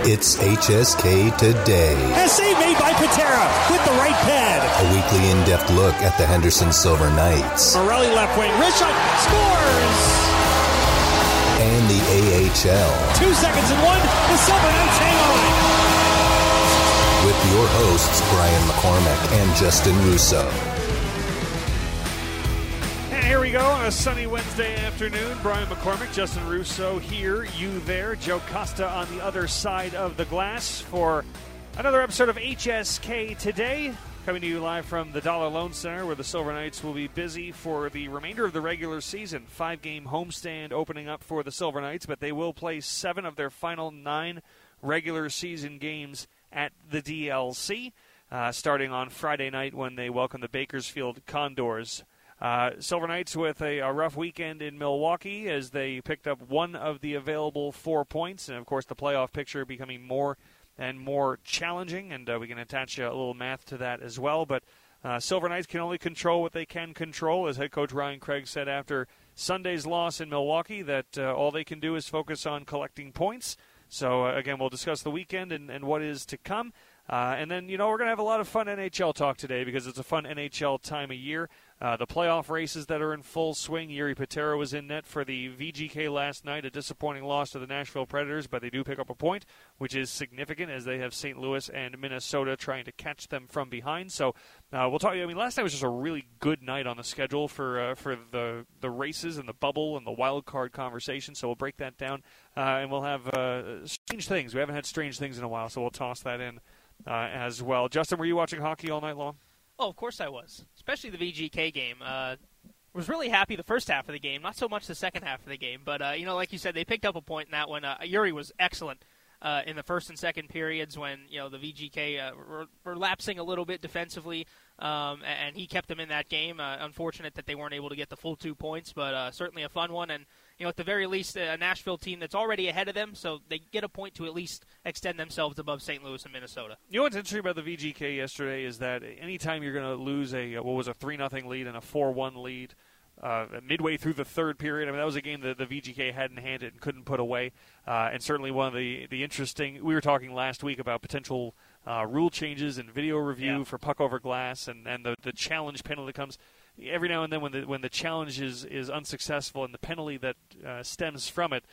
It's HSK Today. A save made by Patera with the right pad. A weekly in-depth look at the Henderson Silver Knights. Morelli left wing, wrist shot, scores! And the AHL. 2 seconds and one, the Silver Knights hang on. With your hosts, Brian McCormick and Justin Russo. And here we go on a sunny Wednesday afternoon. Brian McCormick, Justin Russo here, you there. Joe Costa on the other side of the glass for another episode of HSK Today. Coming to you live from the Dollar Loan Center, where the Silver Knights will be busy for the remainder of the regular season. 5-game homestand opening up for the Silver Knights, but they will play 7 of their final 9 regular season games at the DLC, starting on Friday night when they welcome the Bakersfield Condors. Silver Knights with a rough weekend in Milwaukee as they picked up one of the available 4 points, and of course the playoff picture becoming more and more challenging, and we can attach a little math to that as well. But Silver Knights can only control what they can control, as head coach Ryan Craig said after Sunday's loss in Milwaukee, that all they can do is focus on collecting points. So, again, we'll discuss the weekend and what is to come. And then, we're going to have a lot of fun NHL talk today because it's a fun NHL time of year. The playoff races that are in full swing. Jiri Patera was in net for the VGK last night, a disappointing loss to the Nashville Predators, but they do pick up a point, which is significant as they have St. Louis and Minnesota trying to catch them from behind. So we'll talk. Last night was just a really good night on the schedule for the races and the bubble and the wild card conversation. So we'll break that down, and we'll have strange things. We haven't had strange things in a while, so we'll toss that in as well. Justin, were you watching hockey all night long? Oh, of course I was, especially the VGK game. Was really happy the first half of the game, not so much the second half of the game. But, like you said, they picked up a point in that one. Jiri was excellent in the first and second periods when, the VGK were lapsing a little bit defensively, and he kept them in that game. Unfortunate that they weren't able to get the full 2 points, but certainly a fun one. And, at the very least, a Nashville team that's already ahead of them, so they get a point to at least extend themselves above St. Louis and Minnesota. What's interesting about the VGK yesterday is that anytime you're going to lose a 3-0 lead and a 4-1 lead midway through the third period, that was a game that the VGK had in hand and couldn't put away. And certainly one of the interesting, we were talking last week about potential rule changes and video review for puck over glass and the challenge penalty comes. Every now and then when the challenge is unsuccessful and the penalty that stems from it,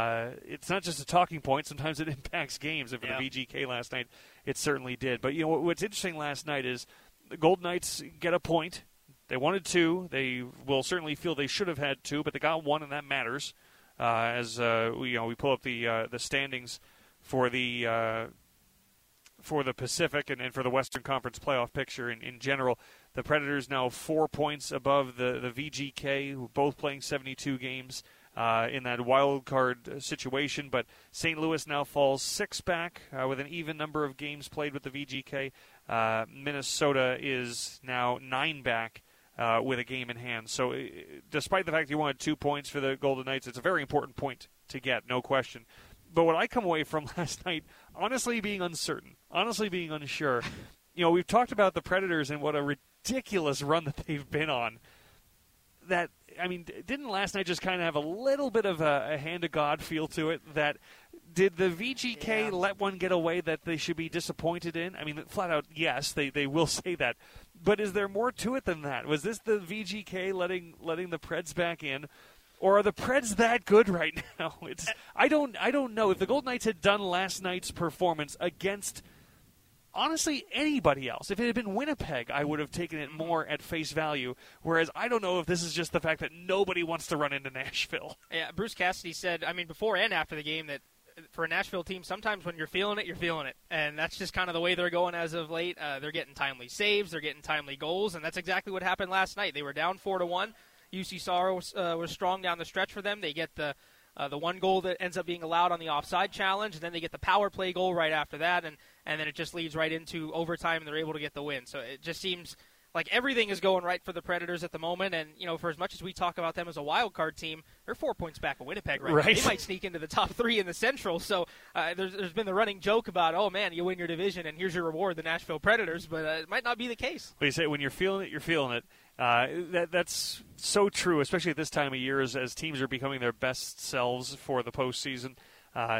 it's not just a talking point. Sometimes it impacts games. And for the VGK last night, it certainly did. But what's interesting last night is the Golden Knights get a point. They wanted 2. They will certainly feel they should have had 2, but they got 1, and that matters. As we pull up the standings for the Pacific and for the Western Conference playoff picture in general. The Predators now 4 points above the VGK, who are both playing 72 games in that wild card situation. But St. Louis now falls 6 back with an even number of games played with the VGK. Minnesota is now 9 back with a game in hand. So despite the fact you wanted 2 points for the Golden Knights, it's a very important point to get, no question. But what I come away from last night, honestly being uncertain, honestly being unsure, we've talked about the Predators and what a ridiculous run that they've been on. Didn't last night just kind of have a little bit of a hand of God feel to it? That did the VGK let one get away that they should be disappointed in? Flat out, yes, they will say that. But is there more to it than that? Was this the VGK letting the Preds back in? Or are the Preds that good right now? I don't know. If the Golden Knights had done last night's performance against, honestly, anybody else, if it had been Winnipeg, I would have taken it more at face value. Whereas I don't know if this is just the fact that nobody wants to run into Nashville. Yeah, Bruce Cassidy said, before and after the game, that for a Nashville team, sometimes when you're feeling it, you're feeling it. And that's just kind of the way they're going as of late. They're getting timely saves. They're getting timely goals. And that's exactly what happened last night. They were down 4-1. UC Saros was strong down the stretch for them. They get the one goal that ends up being allowed on the offside challenge, and then they get the power play goal right after that, and then it just leads right into overtime, and they're able to get the win. So it just seems like everything is going right for the Predators at the moment, and for as much as we talk about them as a wild card team, they're 4 points back of Winnipeg right now. They might sneak into the top 3 in the Central. So there's been the running joke about, oh man, you win your division and here's your reward, the Nashville Predators, but it might not be the case. Well, you say when you're feeling it, you're feeling it. That's so true, especially at this time of year as teams are becoming their best selves for the postseason.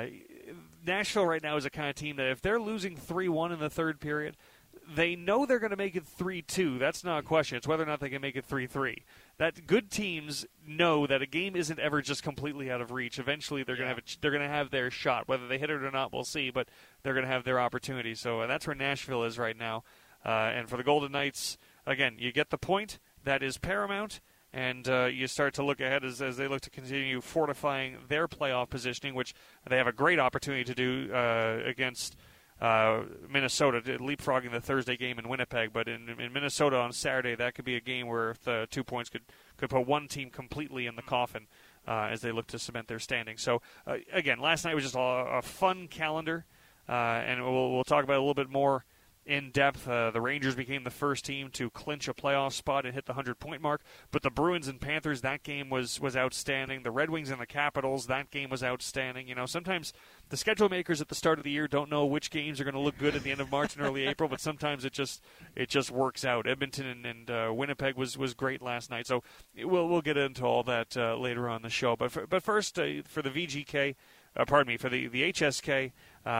Nashville right now is a kind of team that if they're losing 3-1 in the third period, they know they're going to make it 3-2. That's not a question. It's whether or not they can make it 3-3. That good teams know that a game isn't ever just completely out of reach. Eventually, they're going to have their shot. Whether they hit it or not, we'll see. But they're going to have their opportunity. So that's where Nashville is right now. And for the Golden Knights, again, you get the point. That is paramount. And you start to look ahead as they look to continue fortifying their playoff positioning, which they have a great opportunity to do against Minnesota, leapfrogging the Thursday game in Winnipeg. But in Minnesota on Saturday, that could be a game where the 2 points could put one team completely in the coffin as they look to cement their standing. So, again, last night was just a fun calendar, and we'll talk about it a little bit more in depth. The Rangers became the first team to clinch a playoff spot and hit the 100-point mark. But the Bruins and Panthers, that game was outstanding. The Red Wings and the Capitals, that game was outstanding. You know, sometimes the schedule makers at the start of the year don't know which games are going to look good at the end of March and early April, but sometimes it just works out. Edmonton and Winnipeg was great last night. So we'll get into all that later on in the show. But first, for the VGK, for the HSK,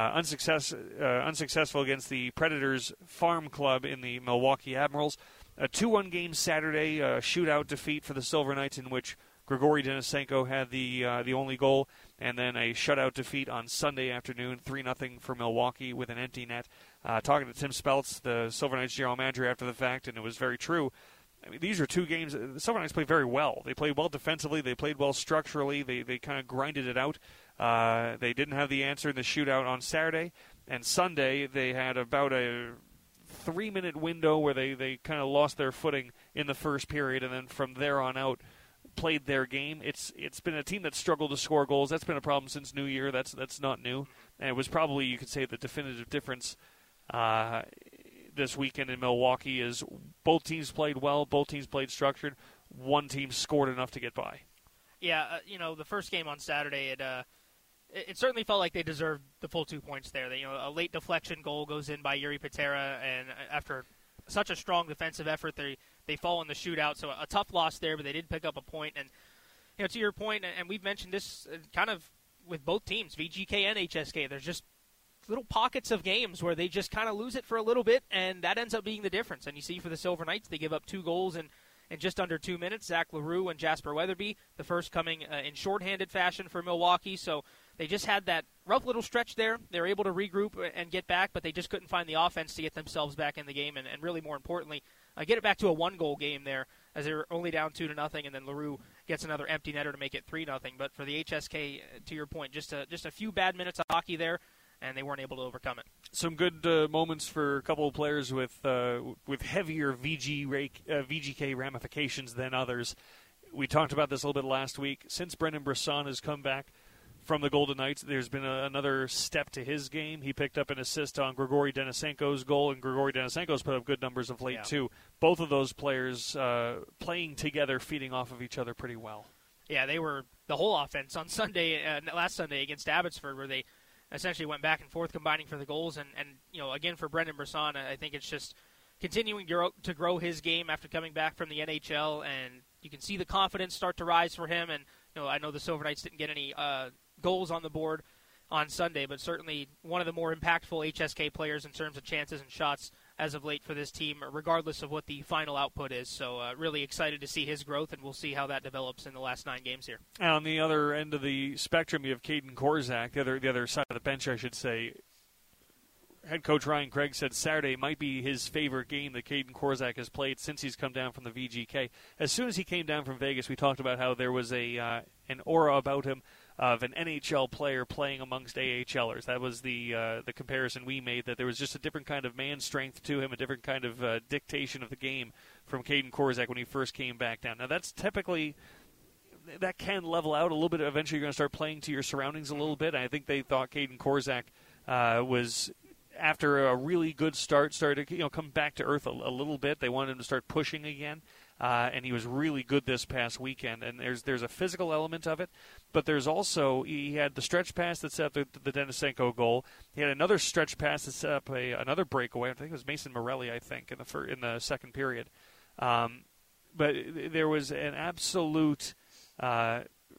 unsuccessful against the Predators Farm Club in the Milwaukee Admirals. A 2-1 game Saturday, shootout defeat for the Silver Knights in which Grigory Denisenko had the only goal, and then a shutout defeat on Sunday afternoon, 3-0 for Milwaukee with an empty net. Talking to Tim Speltz, the Silver Knights general manager, after the fact, and it was very true. I mean, these are two games. The Silver Knights played very well. They played well defensively. They played well structurally. They kind of grinded it out. They didn't have the answer in the shootout on Saturday. And Sunday, they had about a 3-minute window where they kind of lost their footing in the first period, and then from there on out played their game. It's been a team that struggled to score goals. That's been a problem since New Year. That's not new. And it was probably, you could say, the definitive difference this weekend in Milwaukee is both teams played well, both teams played structured. One team scored enough to get by. Yeah, the first game on Saturday, it certainly felt like they deserved the full 2 points there. A late deflection goal goes in by Yuri Patera, and after such a strong defensive effort, they fall in the shootout. So a tough loss there, but they did pick up a point. And to your point, and we've mentioned this kind of with both teams, VGK and HSK, there's just little pockets of games where they just kind of lose it for a little bit, and that ends up being the difference. And you see for the Silver Knights, they give up 2 goals in just under 2 minutes. Zach LaRue and Jasper Weatherby, the first coming in shorthanded fashion for Milwaukee. So they just had that rough little stretch there. They were able to regroup and get back, but they just couldn't find the offense to get themselves back in the game, and really more importantly, get it back to a 1-goal game there as they were only down 2-0, and then LaRue gets another empty netter to make it 3-0. But for the HSK, to your point, just a few bad minutes of hockey there, and they weren't able to overcome it. Some good moments for a couple of players with heavier VGK ramifications than others. We talked about this a little bit last week. Since Brendan Brisson has come back from the Golden Knights, there's been another step to his game. He picked up an assist on Grigory Denisenko's goal, and Grigory Denisenko's put up good numbers of late, too. Both of those players playing together, feeding off of each other pretty well. Yeah, they were the whole offense on last Sunday against Abbotsford, where they essentially went back and forth combining for the goals. And again, for Brendan Brisson, I think it's just continuing to grow his game after coming back from the NHL, and you can see the confidence start to rise for him. And I know the Silver Knights didn't get any goals on the board on Sunday, but certainly one of the more impactful HSK players in terms of chances and shots as of late for this team, regardless of what the final output is. So really excited to see his growth, and we'll see how that develops in the last 9 games here. And on the other end of the spectrum, you have Caden Korczak, the other side of the bench, I should say. Head coach Ryan Craig said Saturday might be his favorite game that Caden Korczak has played since he's come down from the VGK. As soon as he came down from Vegas, we talked about how there was an aura about him of an NHL player playing amongst AHLers. That was the comparison we made, that there was just a different kind of man strength to him, a different kind of dictation of the game from Caden Korczak when he first came back down. Now, that's typically, that can level out a little bit. Eventually, you're going to start playing to your surroundings a little bit. I think they thought Caden Korczak was, after a really good start, started to come back to earth a little bit. They wanted him to start pushing again. And he was really good this past weekend. And there's a physical element of it, but there's also, he had the stretch pass that set up the Denisenko goal. He had another stretch pass that set up another breakaway. I think it was Mason Morelli, in the second period. But there was an absolute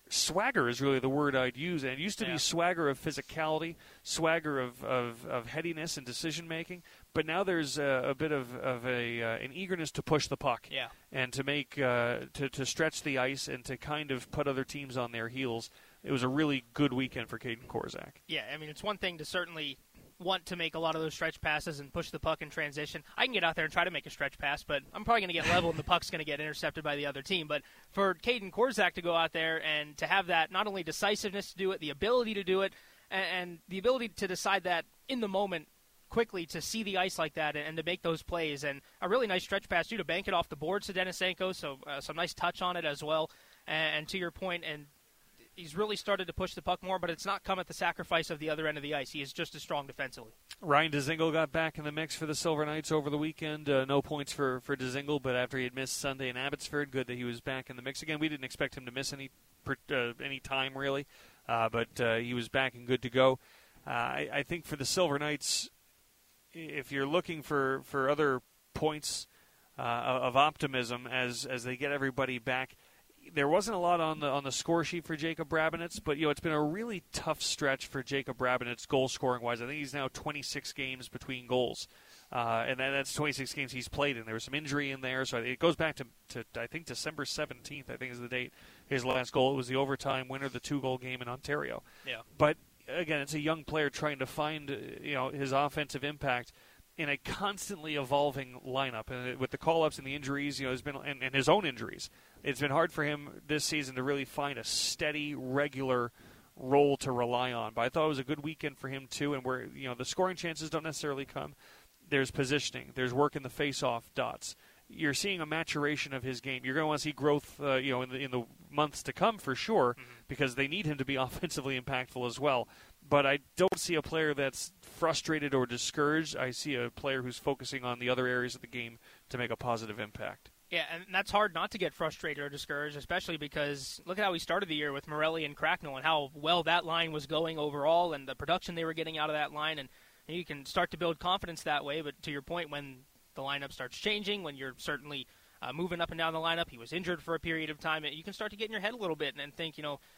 swagger is really the word I'd use. And it used to be swagger of physicality, swagger of headiness and decision-making. But now there's a bit of an eagerness to push the puck and to make to stretch the ice and to kind of put other teams on their heels. It was a really good weekend for Kaden Korczak. Yeah, I mean, it's one thing to certainly want to make a lot of those stretch passes and push the puck in transition. I can get out there and try to make a stretch pass, but I'm probably going to get leveled and the puck's going to get intercepted by the other team. But for Kaden Korczak to go out there and to have that not only decisiveness to do it, the ability to do it, and the ability to decide that in the moment quickly, to see the ice like that and to make those plays, and a really nice stretch pass too to bank it off the boards to Denisenko, so some nice touch on it as well. And to your point, and he's really started to push the puck more, but it's not come at the sacrifice of the other end of the ice. He is just as strong defensively. Ryan Dzingel got back in the mix for the Silver Knights over the weekend. No points for Dzingel, but after he had missed Sunday in Abbotsford, good that he was back in the mix again. We didn't expect him to miss any time, really, but he was back and good to go. I think for the Silver Knights, if you're looking for other points of optimism as they get everybody back, there wasn't a lot on the score sheet for Jacob Brabinets, but it's been a really tough stretch for Jacob Brabinets goal scoring wise. I think he's now 26 games between goals, and that's 26 games he's played in. There was some injury in there, so it goes back to I think December 17th. I think is the date his last goal. It was the overtime winner, the 2-goal game in Ontario. Yeah, but again, it's a young player trying to find his offensive impact in a constantly evolving lineup, and with the call-ups and the injuries, has been and his own injuries. It's been hard for him this season to really find a steady, regular role to rely on. But I thought it was a good weekend for him too, and where the scoring chances don't necessarily come. There's positioning, there's work in the face-off dots. You're seeing a maturation of his game. You're going to want to see growth, in the months to come for sure, because they need him to be offensively impactful as well. But I don't see a player that's frustrated or discouraged. I see a player who's focusing on the other areas of the game to make a positive impact. Yeah, and that's hard not to get frustrated or discouraged, especially because look at how we started the year with Morelli and Cracknell and how well that line was going overall and the production they were getting out of that line. And you can start to build confidence that way. But to your point, when the lineup starts changing, when you're certainly moving up and down the lineup, he was injured for a period of time, you can start to get in your head a little bit and think,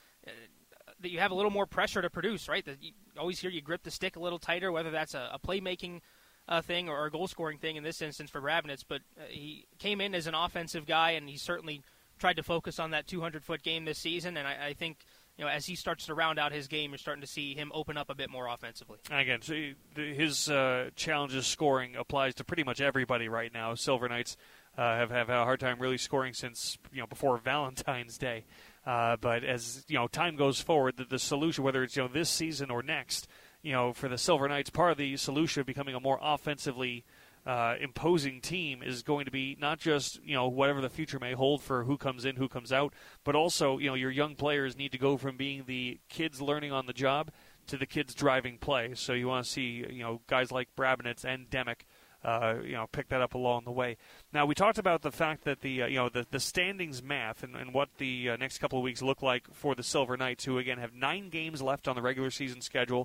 that you have a little more pressure to produce, right? That you always hear you grip the stick a little tighter, whether that's a playmaking thing or a goal-scoring thing in this instance for Brabinets. But he came in as an offensive guy, and he certainly tried to focus on that 200-foot game this season. And I think, as he starts to round out his game, you're starting to see him open up a bit more offensively. Again, so his challenges scoring applies to pretty much everybody right now. Silver Knights have had a hard time really scoring since before Valentine's Day. But as time goes forward, the solution, whether it's this season or next, for the Silver Knights, part of the solution of becoming a more offensively imposing team is going to be not just whatever the future may hold for who comes in, who comes out, but also your young players need to go from being the kids learning on the job to the kids driving play. So you want to see guys like Brabinets and Demick pick that up along the way. Now, we talked about the fact that the standings math and what the next couple of weeks look like for the Silver Knights, who again have 9 games left on the regular season schedule.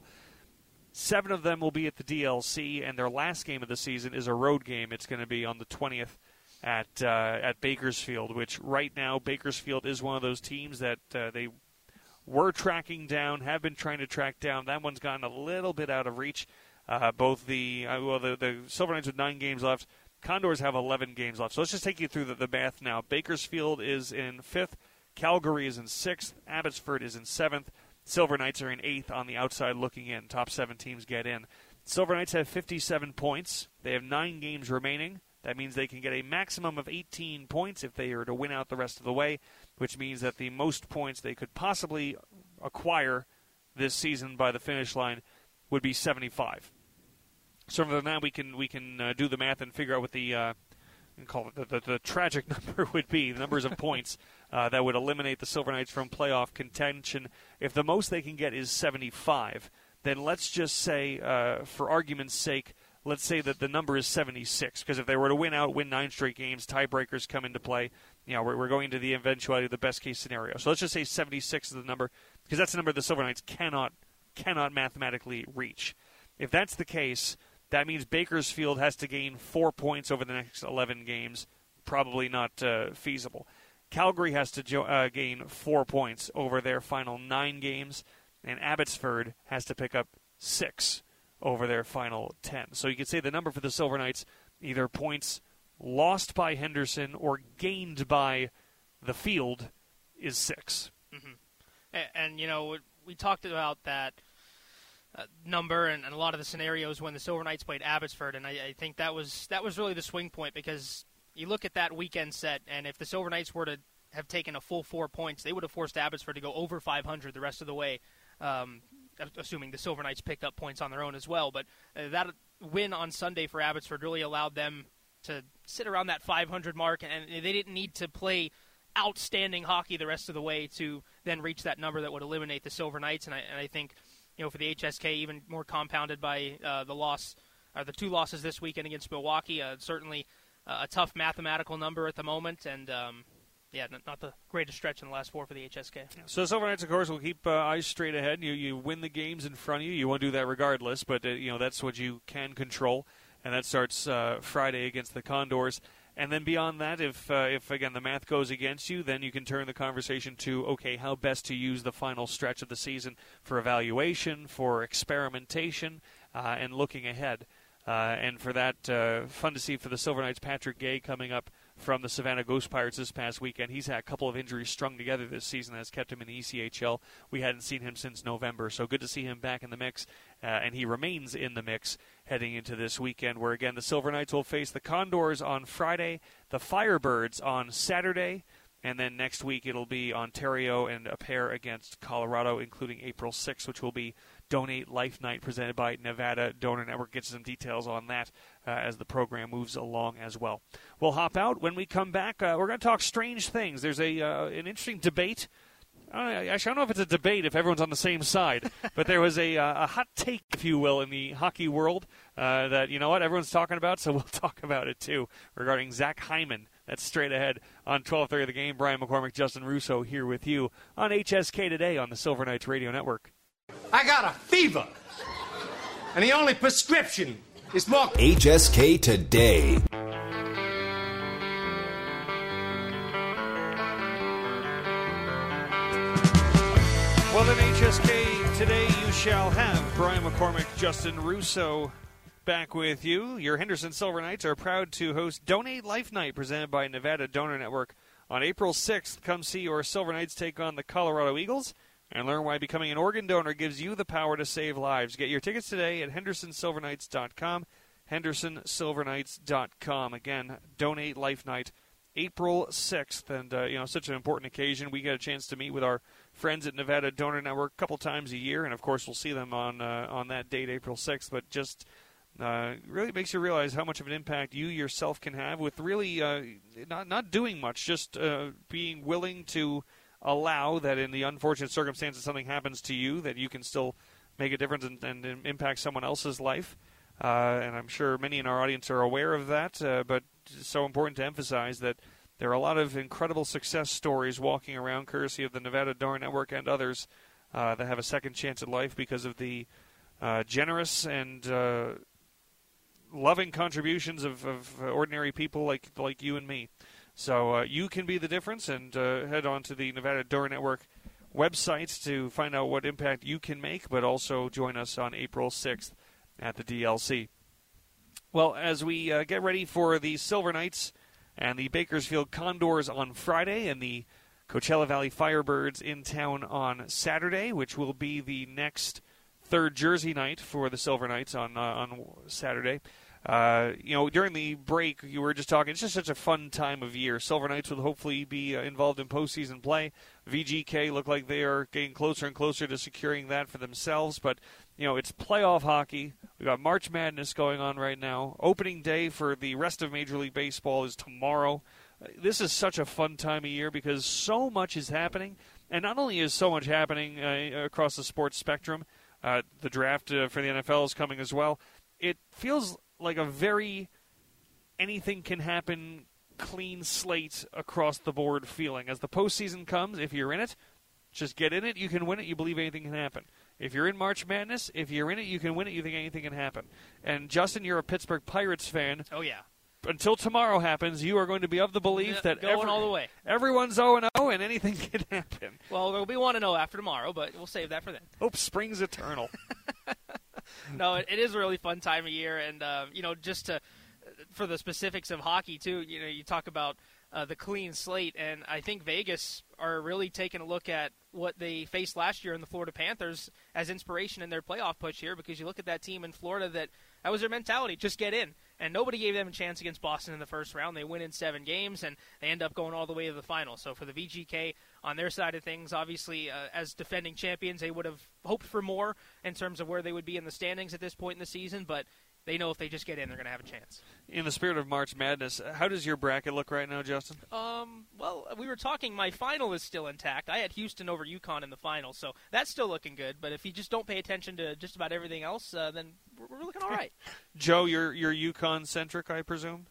7 of them will be at the DLC, and their last game of the season is a road game. It's going to be on the 20th at Bakersfield, which right now Bakersfield is one of those teams that they were tracking down, have been trying to track down. That one's gotten a little bit out of reach. Both the Silver Knights with 9 games left. Condors have 11 games left. So let's just take you through the math now. Bakersfield is in 5th. Calgary is in 6th. Abbotsford is in 7th. Silver Knights are in 8th on the outside looking in. Top 7 teams get in. Silver Knights have 57 points. They have 9 games remaining. That means they can get a maximum of 18 points if they are to win out the rest of the way, which means that the most points they could possibly acquire this season by the finish line would be 75. So from that, we can do the math and figure out what the tragic number would be, the numbers of points that would eliminate the Silver Knights from playoff contention. If the most they can get is 75, then let's just say, for argument's sake, let's say that the number is 76, because if they were to win 9 straight games, tiebreakers come into play. We're going into the eventuality of the best-case scenario. So let's just say 76 is the number, because that's the number the Silver Knights cannot mathematically reach. If that's the case, that means Bakersfield has to gain 4 points over the next 11 games. Probably not feasible. Calgary has to gain 4 points over their final 9 games, and Abbotsford has to pick up 6 over their final 10. So you could say the number for the Silver Knights, either points lost by Henderson or gained by the Field, is 6. Mm-hmm. And, you know, we talked about that number and a lot of the scenarios when the Silver Knights played Abbotsford, and I think that was really the swing point, because you look at that weekend set, and if the Silver Knights were to have taken a full 4 points, they would have forced Abbotsford to go over 500 the rest of the way, assuming the Silver Knights picked up points on their own as well. But that win on Sunday for Abbotsford really allowed them to sit around that 500 mark, and they didn't need to play outstanding hockey the rest of the way to then reach that number that would eliminate the Silver Knights. And I think, you know, for the HSK, even more compounded by the 2 losses this weekend against Milwaukee, certainly a tough mathematical number at the moment, and not the greatest stretch in the last 4 for the HSK. So the Silver Knights, of course, will keep eyes straight ahead. You win the games in front of you. You want to do that regardless, but that's what you can control, and that starts Friday against the Condors. And then beyond that, if again the math goes against you, then you can turn the conversation to, okay, how best to use the final stretch of the season for evaluation, for experimentation, and looking ahead. And for that, fun to see for the Silver Knights, Patrick Gay coming up from the Savannah Ghost Pirates this past weekend. He's had a couple of injuries strung together this season that has kept him in the ECHL. We hadn't seen him since November, so good to see him back in the mix, and he remains in the mix heading into this weekend, where, again, the Silver Knights will face the Condors on Friday, the Firebirds on Saturday, and then next week it'll be Ontario and a pair against Colorado, including April 6th, which will be Donate Life Night presented by Nevada Donor Network. Get some details on that as the program moves along as well. We'll hop out. When we come back, we're going to talk strange things. There's an interesting debate. Actually, I don't know if it's a debate if everyone's on the same side, but there was a hot take, if you will, in the hockey world that, you know what, everyone's talking about, so we'll talk about it too, regarding Zach Hyman. That's straight ahead on 12:30 The Game. Brian McCormick, Justin Russo here with you on HSK Today on the Silver Knights Radio Network. I got a fever, and the only prescription is more HSK Today. Well, then, HSK Today you shall have. Brian McCormick, Justin Russo back with you. Your Henderson Silver Knights are proud to host Donate Life Night presented by Nevada Donor Network on April 6th. Come see your Silver Knights take on the Colorado Eagles and learn why becoming an organ donor gives you the power to save lives. Get your tickets today at HendersonSilverKnights.com, HendersonSilverKnights.com. Again, Donate Life Night, April 6th. And, such an important occasion. We get a chance to meet with our friends at Nevada Donor Network a couple times a year, and, of course, we'll see them on that date, April 6th. But just really makes you realize how much of an impact you yourself can have with really not doing much, just being willing to allow that in the unfortunate circumstances something happens to you, that you can still make a difference and impact someone else's life. And I'm sure many in our audience are aware of that, but it's so important to emphasize that there are a lot of incredible success stories walking around, courtesy of the Nevada Donor Network and others, that have a second chance at life because of the generous and loving contributions of ordinary people like you and me. So you can be the difference, and head on to the Nevada Donor Network website to find out what impact you can make, but also join us on April 6th at the DLC. Well, as we get ready for the Silver Knights and the Bakersfield Condors on Friday and the Coachella Valley Firebirds in town on Saturday, which will be the next third jersey night for the Silver Knights on Saturday. During the break, you were just talking, it's just such a fun time of year. Silver Knights will hopefully be involved in postseason play. VGK look like they are getting closer and closer to securing that for themselves. But, it's playoff hockey. We've got March Madness going on right now. Opening day for the rest of Major League Baseball is tomorrow. This is such a fun time of year because so much is happening. And not only is so much happening across the sports spectrum, the draft for the NFL is coming as well. It feels like a very anything can happen, clean slate across the board feeling. As the postseason comes, if you're in it, just get in it, you can win it, you believe anything can happen. If you're in March Madness, if you're in it, you can win it, you think anything can happen. And Justin, you're a Pittsburgh Pirates fan. Oh, yeah. until tomorrow happens, you are going to be of the belief that going all the way. Everyone's 0-0 and anything can happen. Well, there'll be 1-0 after tomorrow, but we'll save that for then. Hope springs eternal. No, it is a really fun time of year, and just for the specifics of hockey too. You talk about the clean slate, and I think Vegas are really taking a look at what they faced last year in the Florida Panthers as inspiration in their playoff push here, because you look at that team in Florida that was their mentality, just get in. And nobody gave them a chance against Boston in the first round. They win in 7 games, and they end up going all the way to the final. So for the VGK, on their side of things, obviously, as defending champions, they would have hoped for more in terms of where they would be in the standings at this point in the season, but they know if they just get in, they're going to have a chance. In the spirit of March Madness, how does your bracket look right now, Justin? Well, we were talking, my final is still intact. I had Houston over UConn in the final, so that's still looking good. But if you just don't pay attention to just about everything else, then we're looking all right. Joe, you're UConn-centric, I presume?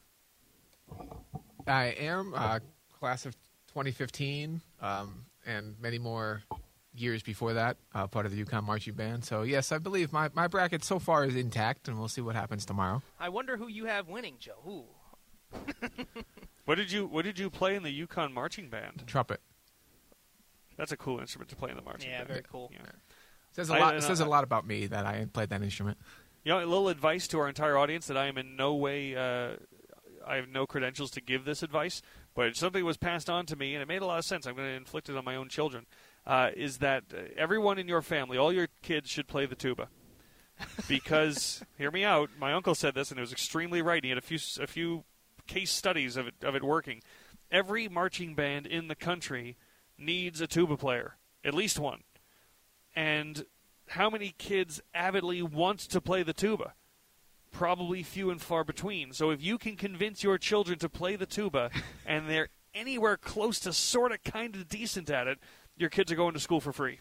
I am. Class of 2015, and many more years before that, part of the UConn marching band. So, yes, I believe my bracket so far is intact, and we'll see what happens tomorrow. I wonder who you have winning, Joe. Ooh. What did you play in the UConn marching band? Trumpet. That's a cool instrument to play in the marching band. Yeah, very cool. Yeah. Says a lot about me that I played that instrument. A little advice to our entire audience that I am in no way, I have no credentials to give this advice, but something was passed on to me, and it made a lot of sense. I'm going to inflict it on my own children. Is that everyone in your family, all your kids should play the tuba. Because, hear me out, my uncle said this, and it was extremely right. He had a few case studies of it working. Every marching band in the country needs a tuba player, at least one. And how many kids avidly want to play the tuba? Probably few and far between. So if you can convince your children to play the tuba, and they're anywhere close to sort of kind of decent at it, your kids are going to school for free.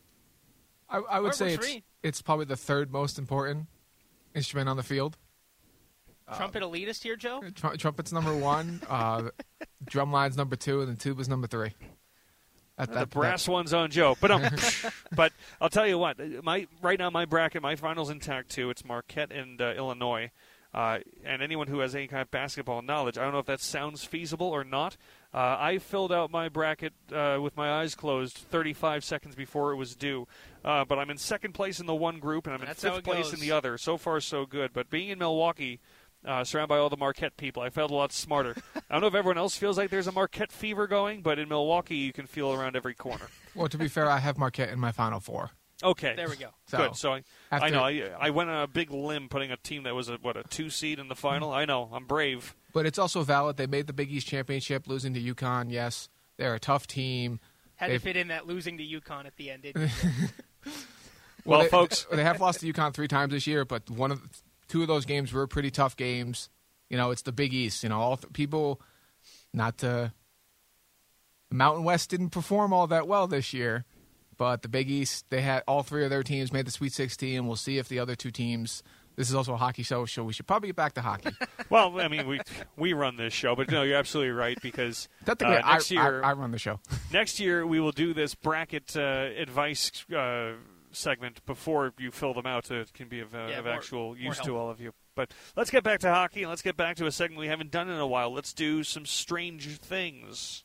I would say it's probably the third most important instrument on the field. Trumpet elitist here, Joe? Trumpet's number 1, drumline's number 2, and then tuba's number 3. The brass one's on Joe. But I'll tell you what, right now my bracket, my final's intact too. It's Marquette and Illinois. And anyone who has any kind of basketball knowledge, I don't know if that sounds feasible or not. I filled out my bracket with my eyes closed 35 seconds before it was due. But I'm in second place in the one group, and I'm in fifth place in the other. So far, so good. But being in Milwaukee, surrounded by all the Marquette people, I felt a lot smarter. I don't know if everyone else feels like there's a Marquette fever going, but in Milwaukee, you can feel around every corner. Well, to be fair, I have Marquette in my Final Four. Okay. There we go. Good. So I know. I went on a big limb putting a team that was a 2 seed in the final. I know. I'm brave. But it's also valid. They made the Big East Championship, losing to UConn. Yes, they're a tough team. Had to fit in that losing to UConn at the end, didn't you? Well, folks, they have lost to UConn 3 times this year, but 2 of those games were pretty tough games. It's the Big East. All people, the Mountain West didn't perform all that well this year. But the Big East, they had all 3 of their teams made the Sweet 16. We'll see if the other 2 teams. This is also a hockey show, so we should probably get back to hockey. Well, I mean, we run this show, but no, you're absolutely right, because next year I run the show. Next year we will do this bracket advice segment before you fill them out, so it can be of actual use to all of you. But let's get back to hockey, and let's get back to a segment we haven't done in a while. Let's do some strange things.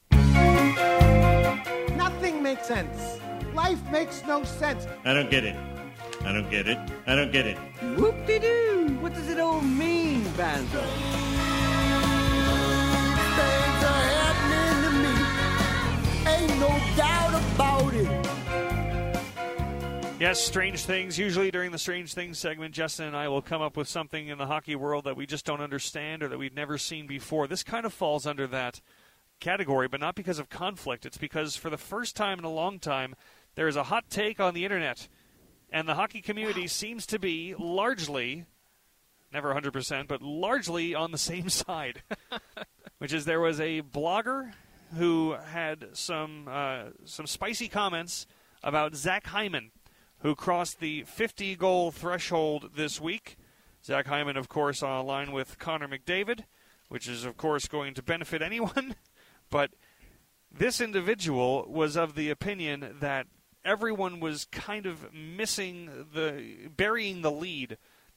Nothing makes sense. Life makes no sense. I don't get it. I don't get it. I don't get it. Whoop-de-doo. What does it all mean, Banjo? Things are happening to me. Ain't no doubt about it. Yes, strange things. Usually during the strange things segment, Justin and I will come up with something in the hockey world that we just don't understand or that we've never seen before. This kind of falls under that category, but not because of conflict. It's because for the first time in a long time, there is a hot take on the internet. And the hockey community seems to be largely, never 100%, but largely on the same side. Which is, there was a blogger who had some spicy comments about Zach Hyman, who crossed the 50-goal threshold this week. Zach Hyman, of course, on a line with Connor McDavid, which is, of course, going to benefit anyone. But this individual was of the opinion that everyone was kind of burying the lead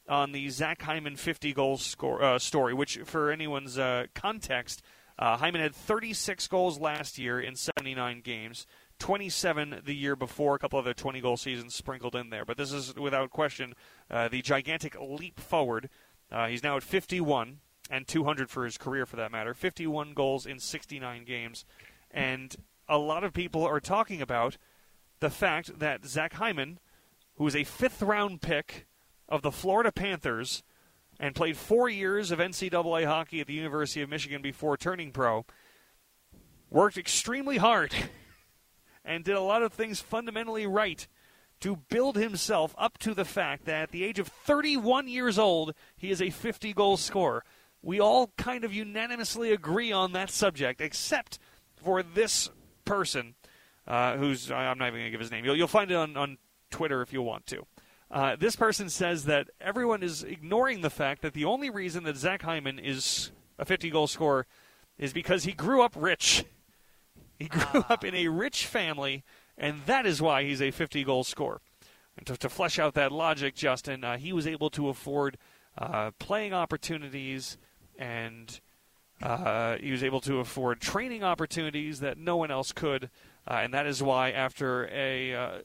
on the Zach Hyman 50-goal story, which, for anyone's context, Hyman had 36 goals last year in 79 games, 27 the year before, a couple other 20-goal seasons sprinkled in there. But this is, without question, the gigantic leap forward. He's now at 51, and 200 for his career, for that matter. 51 goals in 69 games. And a lot of people are talking about the fact that Zach Hyman, who is a fifth-round pick of the Florida Panthers and played 4 years of NCAA hockey at the University of Michigan before turning pro, worked extremely hard and did a lot of things fundamentally right to build himself up to the fact that at the age of 31 years old, he is a 50-goal scorer. We all kind of unanimously agree on that subject, except for this person, who's, I'm not even going to give his name. You'll find it on Twitter if you want to. This person says that everyone is ignoring the fact that the only reason that Zach Hyman is a 50-goal scorer is because he grew up rich. He grew up in a rich family, and that is why he's a 50-goal scorer. And to flesh out that logic, Justin, he was able to afford playing opportunities, and he was able to afford training opportunities that no one else could. And that is why, after an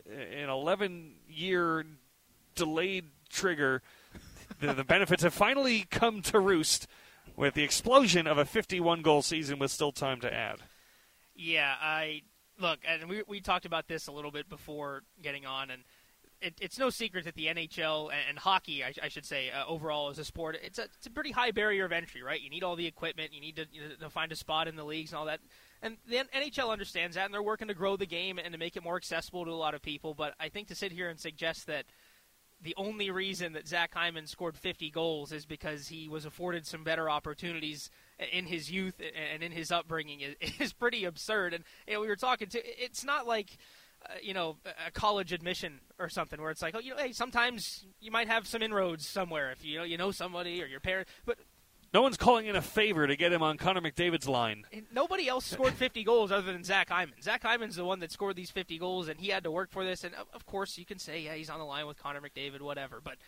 11-year delayed trigger, the benefits have finally come to roost with the explosion of a 51-goal season with still time to add. Yeah, look, and we talked about this a little bit before getting on, and it's no secret that the NHL and hockey, I should say, overall as a sport, it's a pretty high barrier of entry, right? You need all the equipment, you need to find a spot in the leagues and all that. And the NHL understands that, and they're working to grow the game and to make it more accessible to a lot of people. But I think to sit here and suggest that the only reason that Zach Hyman scored 50 goals is because he was afforded some better opportunities in his youth and in his upbringing is pretty absurd. And we were talking it's not like a college admission or something where it's like, hey, sometimes you might have some inroads somewhere if you know somebody or your parent, but no one's calling in a favor to get him on Connor McDavid's line. Nobody else scored 50 goals other than Zach Hyman. Zach Hyman's the one that scored these 50 goals, and he had to work for this. And, of course, you can say, yeah, he's on the line with Connor McDavid, whatever. But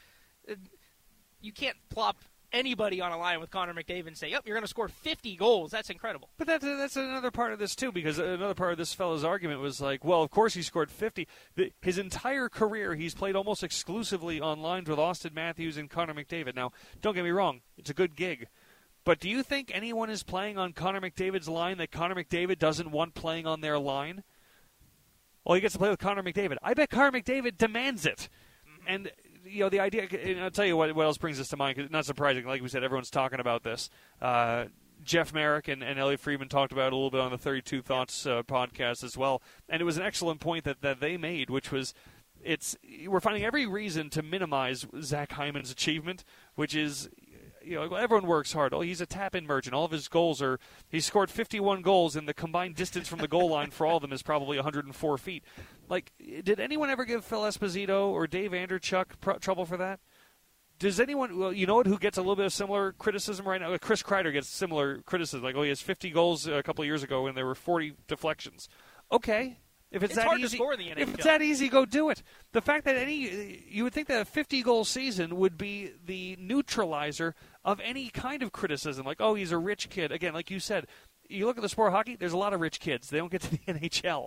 you can't plop anybody on a line with Connor McDavid and say, yep, you're going to score 50 goals. That's incredible. But that's another part of this, too, because another part of this fellow's argument was like, well, of course he scored 50. His entire career, he's played almost exclusively on lines with Austin Matthews and Connor McDavid. Now, don't get me wrong. It's a good gig. But do you think anyone is playing on Connor McDavid's line that Connor McDavid doesn't want playing on their line? Well, he gets to play with Connor McDavid. I bet Connor McDavid demands it. And, the idea, and I'll tell you what else brings this to mind, 'cause not surprising, like we said, everyone's talking about this. Jeff Merrick and Elliot Friedman talked about it a little bit on the 32 Thoughts podcast as well. And it was an excellent point that they made, which was we're finding every reason to minimize Zach Hyman's achievement, which is, everyone works hard. Oh, he's a tap-in merchant. All of his goals he's scored 51 goals, and the combined distance from the goal line for all of them is probably 104 feet. Like, did anyone ever give Phil Esposito or Dave Andreychuk trouble for that? Does anyone, who gets a little bit of similar criticism right now? Chris Kreider gets similar criticism. Like, he has 50 goals a couple of years ago, and there were 40 deflections. Okay. If it's that hard easy, to score in the NHL. If it's that easy, go do it. The fact that you would think that a 50-goal season would be the neutralizer of any kind of criticism. Like, oh, he's a rich kid. Again, like you said, you look at the sport of hockey, there's a lot of rich kids. They don't get to the NHL.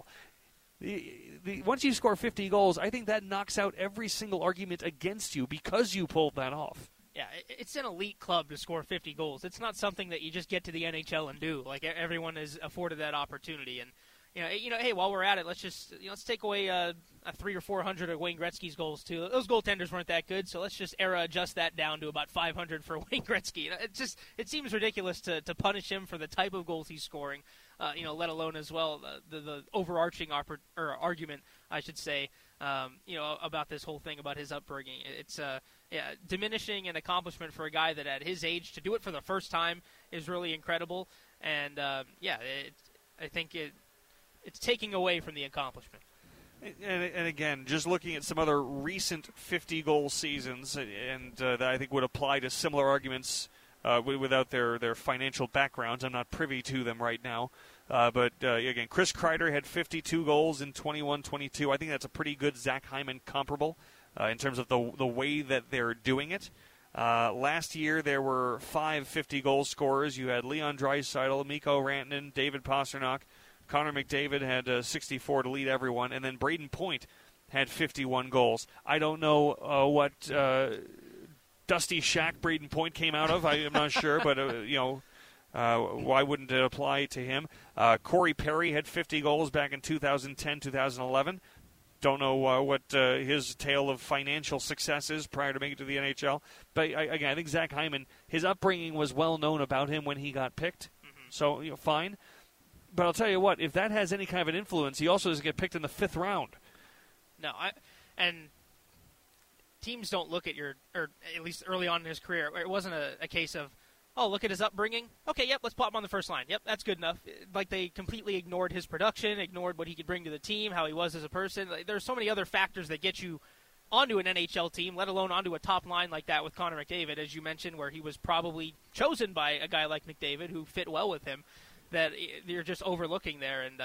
Once you score 50 goals, I think that knocks out every single argument against you because you pulled that off. Yeah, it's an elite club to score 50 goals. It's not something that you just get to the NHL and do. Like, everyone is afforded that opportunity. And hey, while we're at it, let's take away a 300 or 400 of Wayne Gretzky's goals too. Those goaltenders weren't that good, so let's just adjust that down to about 500 for Wayne Gretzky. It seems ridiculous to punish him for the type of goals he's scoring. Let alone as well the overarching argument, I should say, about this whole thing about his upbringing. It's diminishing an accomplishment for a guy that at his age to do it for the first time is really incredible. And I think it's taking away from the accomplishment. And again, just looking at some other recent 50-goal seasons, and that I think would apply to similar arguments without their financial backgrounds. I'm not privy to them right now. But again, Chris Kreider had 52 goals in 21-22. I think that's a pretty good Zach Hyman comparable in terms of the way that they're doing it. Last year, there were 5 50-goal scorers. You had Leon Draisaitl, Mikko Rantanen, David Pastrnak. Connor McDavid had 64 to lead everyone. And then Braden Point had 51 goals. I don't know what Dusty Shack Braden Point came out of. I am not sure, but, why wouldn't it apply to him? Corey Perry had 50 goals back in 2010, 2011. Don't know what his tale of financial success is prior to making it to the NHL. But, I think Zach Hyman, his upbringing was well known about him when he got picked. Mm-hmm. So, fine. But I'll tell you what, if that has any kind of an influence, he also doesn't get picked in the 5th round. No, and teams don't look at or at least early on in his career, it wasn't a case of, oh, look at his upbringing. Okay, yep, let's pop him on the first line. Yep, that's good enough. Like, they completely ignored his production, ignored what he could bring to the team, how he was as a person. Like, there's so many other factors that get you onto an NHL team, let alone onto a top line like that with Connor McDavid, as you mentioned, where he was probably chosen by a guy like McDavid who fit well with him, that you're just overlooking there. And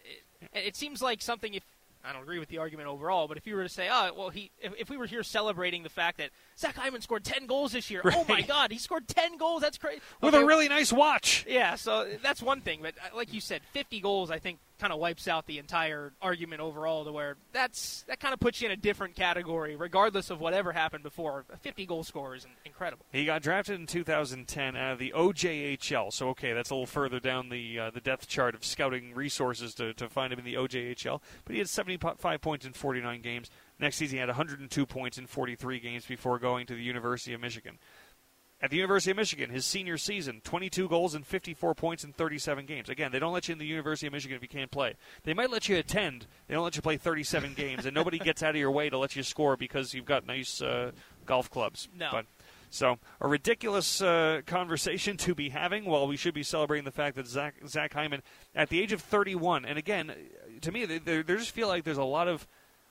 it seems like something, if I don't agree with the argument overall, but if you were to say, if we were here celebrating the fact that Zach Hyman scored 10 goals this year, right. Oh my God, he scored 10 goals, that's crazy. With a really nice watch. Yeah, so that's one thing, but like you said, 50 goals I think kind of wipes out the entire argument overall, to where that kind of puts you in a different category, regardless of whatever happened before. A 50-goal scorer is incredible. He got drafted in 2010 out of the OJHL, so okay, that's a little further down the depth chart of scouting resources to find him in the OJHL, but he had 75 points in 49 games. Next season, he had 102 points in 43 games before going to the University of Michigan. At the University of Michigan, his senior season, 22 goals and 54 points in 37 games. Again, they don't let you in the University of Michigan if you can't play. They might let you attend. They don't let you play 37 games, and nobody gets out of your way to let you score because you've got nice golf clubs. No. So a ridiculous conversation to be having while we should be celebrating the fact that Zach Hyman, at the age of 31, and again, to me, they just feel like there's a lot of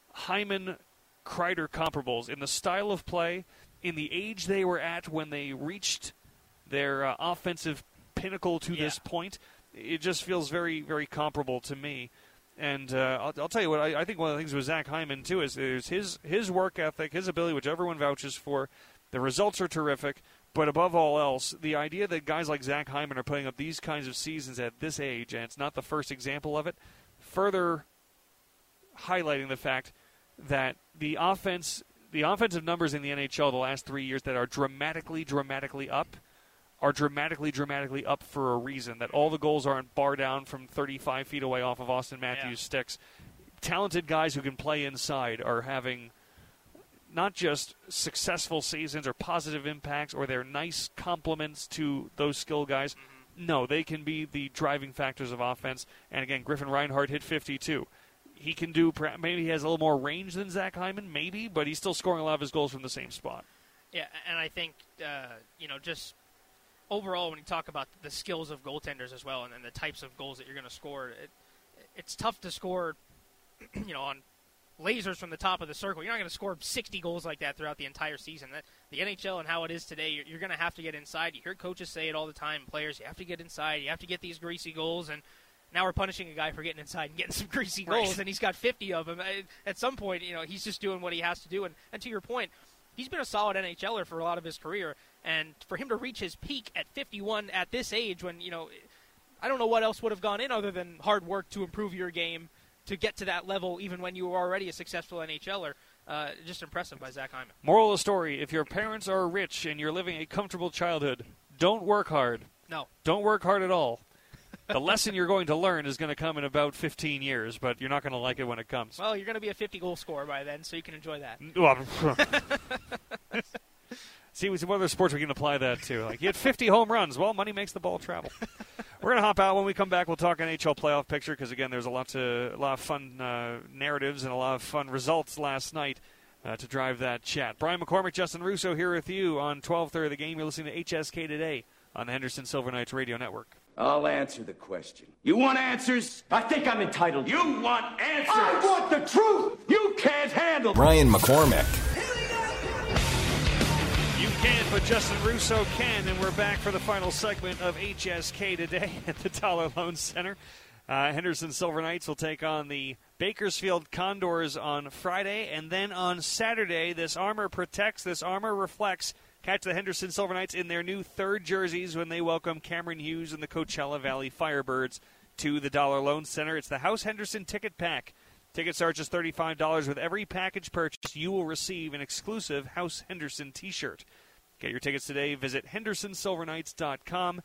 Hyman-Kreider comparables in the style of play, in the age they were at when they reached their offensive pinnacle to this point. It just feels very, very comparable to me. And I'll tell you what, I think one of the things with Zach Hyman, too, is there's his work ethic, his ability, which everyone vouches for. The results are terrific, but above all else, the idea that guys like Zach Hyman are putting up these kinds of seasons at this age, and it's not the first example of it, further highlighting the fact that the offensive numbers in the NHL the last 3 years that are dramatically up are dramatically up for a reason. That all the goals aren't bar down from 35 feet away off of Austin Matthews' sticks. Talented guys who can play inside are having not just successful seasons or positive impacts or they're nice complements to those skill guys. Mm-hmm. No, they can be the driving factors of offense. And again, Griffin Reinhart hit 52. He can do, maybe he has a little more range than Zach Hyman, maybe, but he's still scoring a lot of his goals from the same spot. Yeah, and I think, just overall when you talk about the skills of goaltenders as well and the types of goals that you're going to score, it's tough to score, on lasers from the top of the circle. You're not going to score 60 goals like that throughout the entire season. The NHL and how it is today, you're going to have to get inside. You hear coaches say it all the time, players, you have to get inside, you have to get these greasy goals, and now we're punishing a guy for getting inside and getting some greasy goals, and he's got 50 of them. At some point, he's just doing what he has to do. And to your point, he's been a solid NHLer for a lot of his career. And for him to reach his peak at 51 at this age when, I don't know what else would have gone in other than hard work to improve your game to get to that level even when you were already a successful NHLer. Just impressive by Zach Hyman. Moral of the story, if your parents are rich and you're living a comfortable childhood, don't work hard. No. Don't work hard at all. The lesson you're going to learn is going to come in about 15 years, but you're not going to like it when it comes. Well, you're going to be a 50-goal scorer by then, so you can enjoy that. See, what other sports we can apply that to? Like, you had 50 home runs. Well, money makes the ball travel. We're going to hop out. When we come back, we'll talk NHL playoff picture because, again, there's a lot of fun narratives and a lot of fun results last night to drive that chat. Brian McCormick, Justin Russo here with you on 12:30 The Game. You're listening to HSK Today on the Henderson Silver Knights Radio Network. I'll answer the question. You want answers? I think I'm entitled. You want answers? I want the truth. You can't handle Brian McCormick. You can, but Justin Russo can, and we're back for the final segment of HSK Today at the Dollar Loan Center. Henderson Silver Knights will take on the Bakersfield Condors on Friday, and then on Saturday, this armor protects, this armor reflects. Catch the Henderson Silver Knights in their new third jerseys when they welcome Cameron Hughes and the Coachella Valley Firebirds to the Dollar Loan Center. It's the House Henderson Ticket Pack. Tickets are just $35. With every package purchase, you will receive an exclusive House Henderson t-shirt. Get your tickets today. Visit HendersonSilverKnights.com,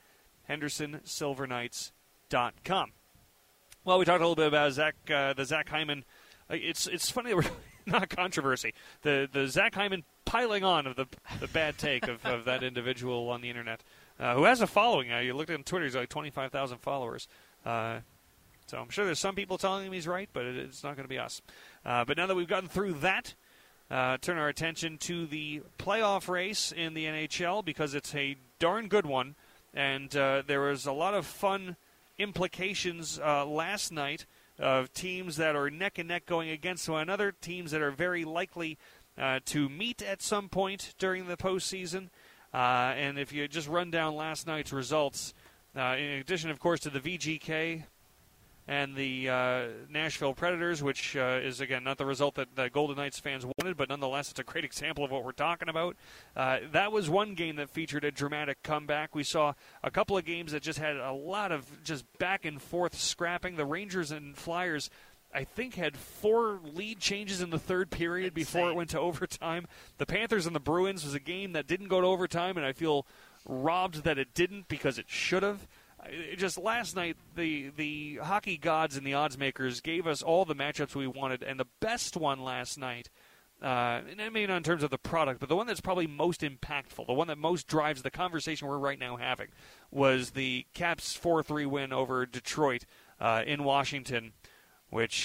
HendersonSilverKnights.com. Well, we talked a little bit about the Zach Hyman. It's funny that we're not controversy. The Zach Hyman piling on of the bad take of that individual on the internet who has a following. You looked on Twitter, he's like 25,000 followers. So I'm sure there's some people telling him he's right, but it's not going to be us. But now that we've gotten through that, turn our attention to the playoff race in the NHL because it's a darn good one. And there was a lot of fun implications last night of teams that are neck and neck going against one another, teams that are very likely to meet at some point during the postseason. And if you just run down last night's results, in addition, of course, to the VGK and the Nashville Predators, which is, again, not the result that the Golden Knights fans wanted, but nonetheless it's a great example of what we're talking about. That was one game that featured a dramatic comeback. We saw a couple of games that just had a lot of just back-and-forth scrapping. The Rangers and Flyers, I think, had 4 lead changes in the third period before it went to overtime. The Panthers and the Bruins was a game that didn't go to overtime, and I feel robbed that it didn't because it should have. Just last night, the hockey gods and the odds makers gave us all the matchups we wanted, and the best one last night, and I mean in terms of the product, but the one that's probably most impactful, the one that most drives the conversation we're right now having, was the Caps 4-3 win over Detroit in Washington, which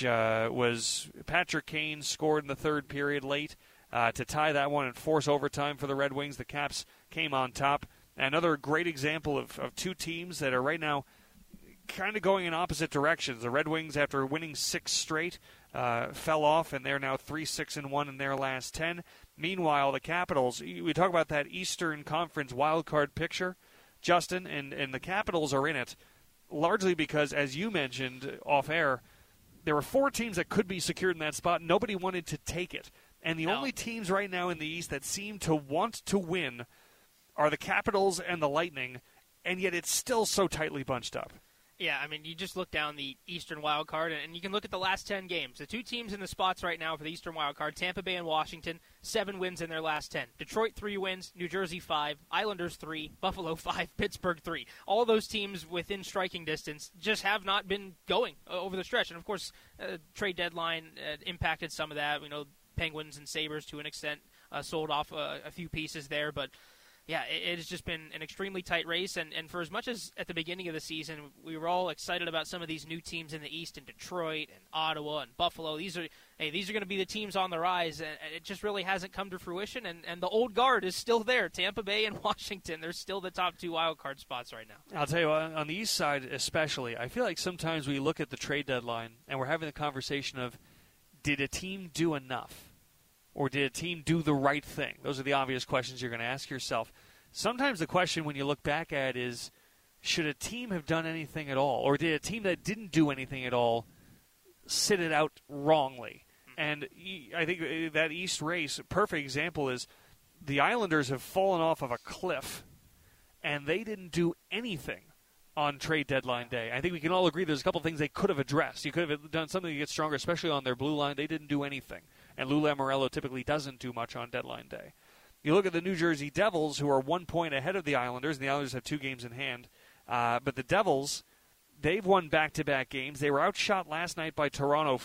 was Patrick Kane scored in the third period late to tie that one and force overtime for the Red Wings. The Caps came on top. Another great example of two teams that are right now kind of going in opposite directions. The Red Wings, after winning 6 straight, fell off, and they're now 3-6-1 in their last 10. Meanwhile, the Capitals, we talk about that Eastern Conference wildcard picture, Justin, and the Capitals are in it largely because, as you mentioned off-air, there were 4 teams that could be secured in that spot. Nobody wanted to take it. And the only teams right now in the East that seem to want to win are the Capitals and the Lightning, and yet it's still so tightly bunched up. Yeah, I mean, you just look down the Eastern Wild Card, and you can look at the last 10 games. The 2 teams in the spots right now for the Eastern Wild Card, Tampa Bay and Washington, 7 wins in their last 10. Detroit, 3 wins. New Jersey, 5. Islanders, 3. Buffalo, 5. Pittsburgh, 3. All those teams within striking distance just have not been going over the stretch. And, of course, trade deadline impacted some of that. We know Penguins and Sabres, to an extent, sold off a few pieces there, but yeah, it has just been an extremely tight race, and for as much as at the beginning of the season we were all excited about some of these new teams in the East, in Detroit and Ottawa and Buffalo, these are going to be the teams on the rise, and it just really hasn't come to fruition, and the old guard is still there. Tampa Bay and Washington, they're still the top 2 wild card spots right now. I'll tell you what, on the East side especially, I feel like sometimes we look at the trade deadline and we're having the conversation of, did a team do enough? Or did a team do the right thing? Those are the obvious questions you're going to ask yourself. Sometimes the question when you look back at is, should a team have done anything at all? Or did a team that didn't do anything at all sit it out wrongly? And I think that East race, a perfect example is the Islanders have fallen off of a cliff, and they didn't do anything on trade deadline day. I think we can all agree there's a couple things they could have addressed. You could have done something to get stronger, especially on their blue line. They didn't do anything. And Lou Lamoriello typically doesn't do much on deadline day. You look at the New Jersey Devils, who are 1 point ahead of the Islanders, and the Islanders have 2 games in hand. But the Devils, they've won back-to-back games. They were outshot last night by Toronto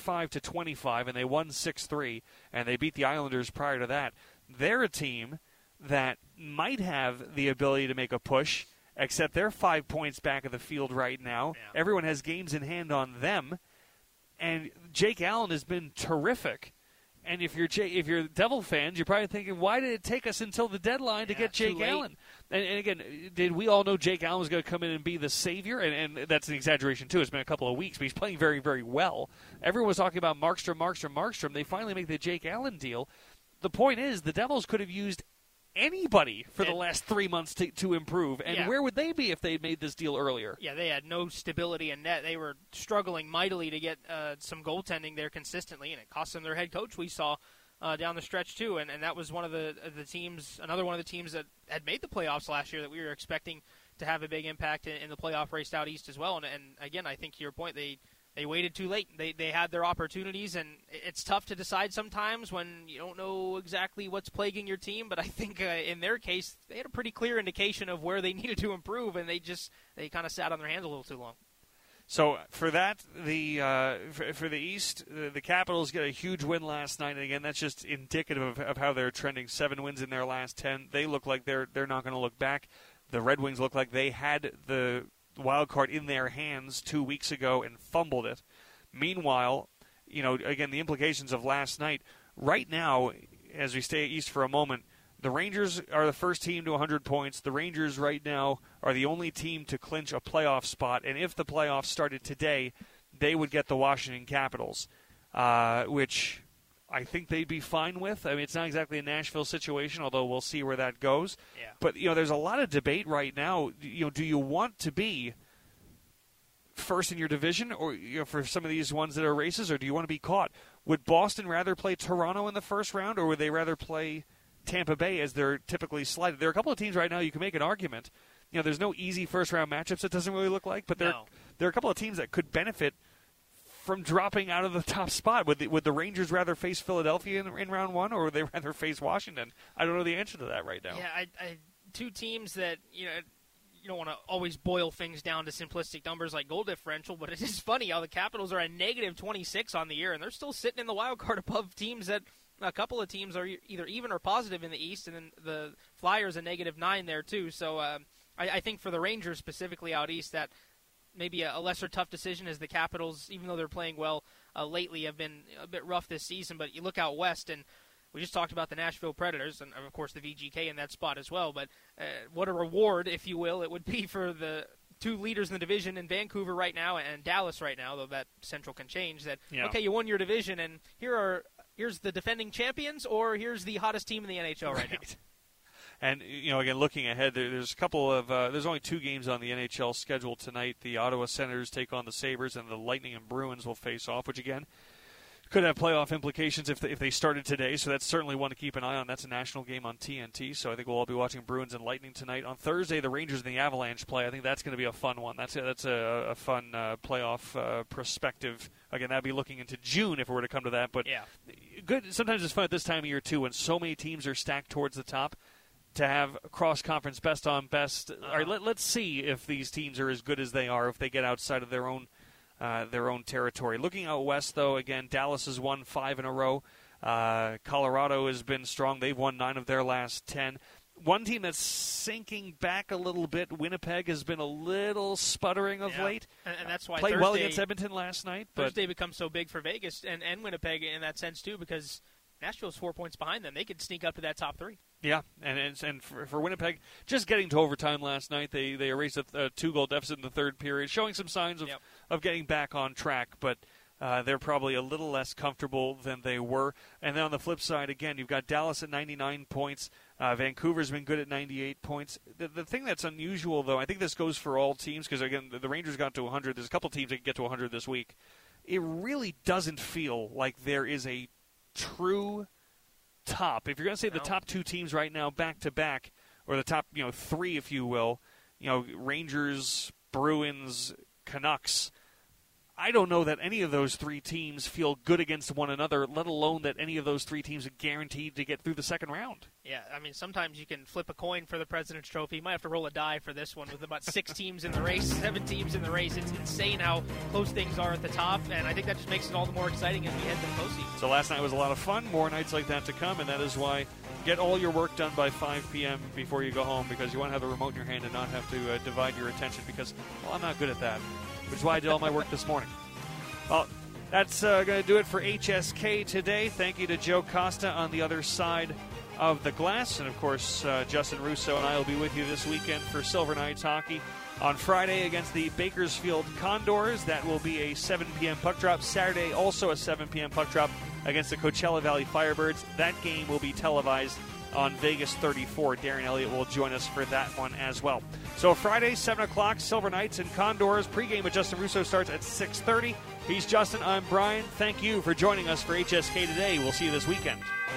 45-25, and they won 6-3, and they beat the Islanders prior to that. They're a team that might have the ability to make a push, except they're 5 points back of the field right now. Yeah. Everyone has games in hand on them. And Jake Allen has been terrific. And if you're Devil fans, you're probably thinking, why did it take us until the deadline to get Jake Allen? And again, did we all know Jake Allen was going to come in and be the savior? And that's an exaggeration, too. It's been a couple of weeks, but he's playing very, very well. Everyone was talking about Markstrom. They finally make the Jake Allen deal. The point is, the Devils could have used anybody for the last 3 months to improve. And where would they be if they had made this deal earlier? Yeah, they had no stability in net. They were struggling mightily to get some goaltending there consistently, and it cost them their head coach. We saw down the stretch too, and that was one of the teams, another one of the teams that had made the playoffs last year that we were expecting to have a big impact in the playoff race out east as well. And again, I think to your point, they waited too late. They had their opportunities, and it's tough to decide sometimes when you don't know exactly what's plaguing your team. But I think in their case, they had a pretty clear indication of where they needed to improve, and they kind of sat on their hands a little too long. So for that, for the East, the Capitals get a huge win last night, and again, that's just indicative of how they're trending. 7 wins in their last 10. They look like they're not going to look back. The Red Wings look like they had the wild card in their hands 2 weeks ago and fumbled it. Meanwhile, again, the implications of last night. Right now, as we stay east for a moment, the Rangers are the first team to 100 points. The Rangers right now are the only team to clinch a playoff spot, and if the playoffs started today, they would get the Washington Capitals, which I think they'd be fine with. I mean, it's not exactly a Nashville situation, although we'll see where that goes. Yeah. But, there's a lot of debate right now. Do you want to be first in your division or for some of these ones that are races, or do you want to be caught? Would Boston rather play Toronto in the first round, or would they rather play Tampa Bay as they're typically slided? There are a couple of teams right now you can make an argument. There's no easy first-round matchups, it doesn't really look like, but there are a couple of teams that could benefit from dropping out of the top spot. Would the Rangers rather face Philadelphia in round one, or would they rather face Washington? I don't know the answer to that right now. Yeah, I two teams that, you don't want to always boil things down to simplistic numbers like goal differential, but it is funny how the Capitals are a negative 26 on the year, and they're still sitting in the wild card above teams that a couple of teams are either even or positive in the East, and then the Flyers a negative 9 there too. So I think for the Rangers specifically out East, that maybe a lesser tough decision, as the Capitals, even though they're playing well lately, have been a bit rough this season. But you look out west, and we just talked about the Nashville Predators, and of course the VGK in that spot as well. But what a reward, if you will, it would be for the two leaders in the division in Vancouver right now and Dallas right now, though that Central can change. That okay, you won your division, and here's the defending champions, or here's the hottest team in the NHL right now. And, again, looking ahead, there's a couple of there's only 2 games on the NHL schedule tonight. The Ottawa Senators take on the Sabres, and the Lightning and Bruins will face off, which, again, could have playoff implications if they started today. So that's certainly one to keep an eye on. That's a national game on TNT, so I think we'll all be watching Bruins and Lightning tonight. On Thursday, the Rangers and the Avalanche play. I think that's going to be a fun one. That's a fun playoff perspective. Again, that'd be looking into June if it were to come to that. But good. Sometimes it's fun at this time of year, too, when so many teams are stacked towards the top, to have cross-conference best on best. All right, let's see if these teams are as good as they are if they get outside of their own territory. Looking out west, though, again, Dallas has won 5 in a row. Colorado has been strong. They've won 9 of their last 10. One team that's sinking back a little bit, Winnipeg, has been a little sputtering of late. And that's why played well against Edmonton last night. Thursday becomes so big for Vegas and Winnipeg in that sense, too, because Nashville's 4 points behind them. They could sneak up to that top 3. Yeah, and for Winnipeg, just getting to overtime last night, they erased a 2-goal deficit in the third period, showing some signs of getting back on track, but they're probably a little less comfortable than they were. And then on the flip side, again, you've got Dallas at 99 points. Vancouver's been good at 98 points. The thing that's unusual, though, I think this goes for all teams, because, again, the Rangers got to 100. There's a couple teams that can get to 100 this week. It really doesn't feel like there is a true top. If you're going to say the top 2 teams right now back-to-back, or the top 3, if you will, Rangers, Bruins, Canucks, I don't know that any of those 3 teams feel good against one another, let alone that any of those 3 teams are guaranteed to get through the second round. Yeah, I mean, sometimes you can flip a coin for the President's Trophy. You might have to roll a die for this one with about 6 teams in the race, 7 teams in the race. It's insane how close things are at the top, and I think that just makes it all the more exciting as we head to the postseason. So last night was a lot of fun. More nights like that to come, and that is why get all your work done by 5 p.m. before you go home, because you want to have the remote in your hand and not have to divide your attention, because, well, I'm not good at that, which is why I did all my work this morning. Well, that's going to do it for HSK today. Thank you to Joe Costa on the other side of the glass. And, of course, Justin Russo and I will be with you this weekend for Silver Knights hockey on Friday against the Bakersfield Condors. That will be a 7 p.m. puck drop. Saturday, also a 7 p.m. puck drop against the Coachella Valley Firebirds. That game will be televised on Vegas 34. Darren Elliott will join us for that one as well. So Friday, 7 o'clock, Silver Knights and Condors. Pregame with Justin Russo starts at 6:30. He's Justin, I'm Brian. Thank you for joining us for HSK Today. We'll see you this weekend.